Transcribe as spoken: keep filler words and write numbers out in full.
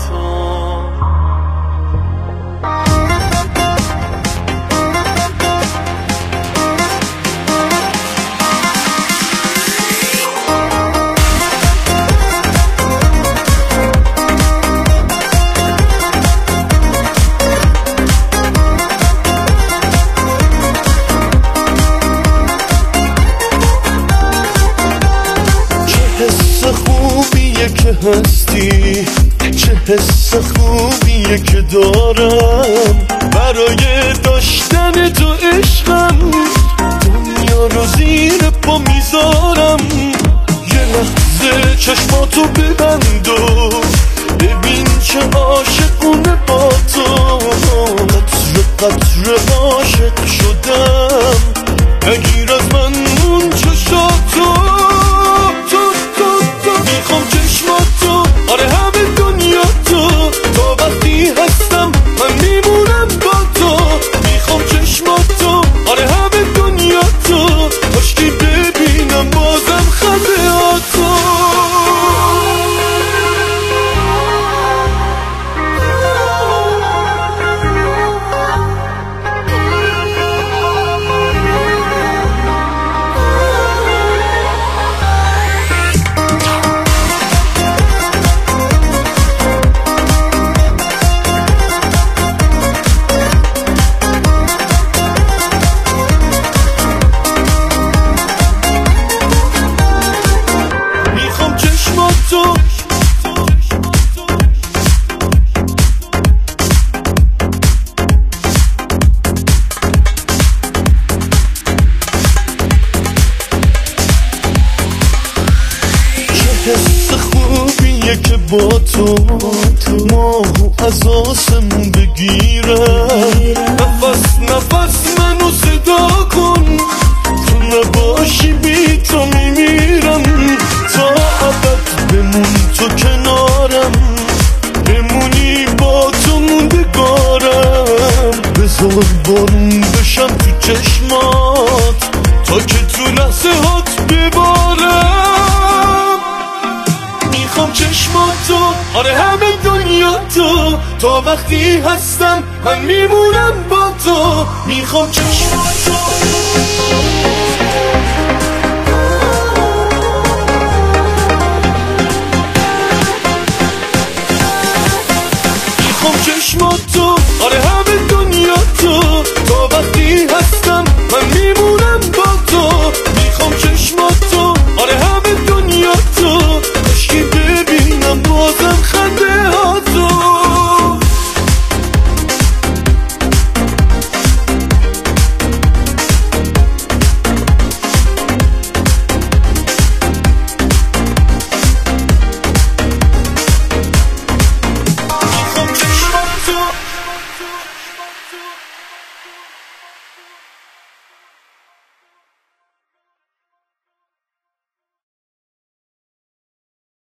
که هستی، چه حس خوبیه که دارم برای داشتن تو عشقم، دنیا رو زیر پا میذارم. یه لحظه چشماتو ببند و ببین چه عاشقونه با تو، قطره قطره عاشق شدم، نگیر از من اون چشاتو. میخوام چشماتو، آره همه دنیا تو، تا وقتی هستم من میمونم با تو. میخوام چشماتو، آره همه دنیا تو، کاشکی ببینم بازم خنده هاتو. حس خوبیه که با تو ماهو از آسمون بگیرم، نفس نفس منو صدا کن، تو نباشی بی تو میمیرم. تا ابد بمون تو کنارم، بمونی با تو موندگارم. بذار بارون بشم تو چشمات تا که تو لحظه هات ببارم. میخوام چشماتو، آره همه دنیا تو، تا وقتی هستم من میمونم با تو. میخوام چشماتو، میخوام چشماتو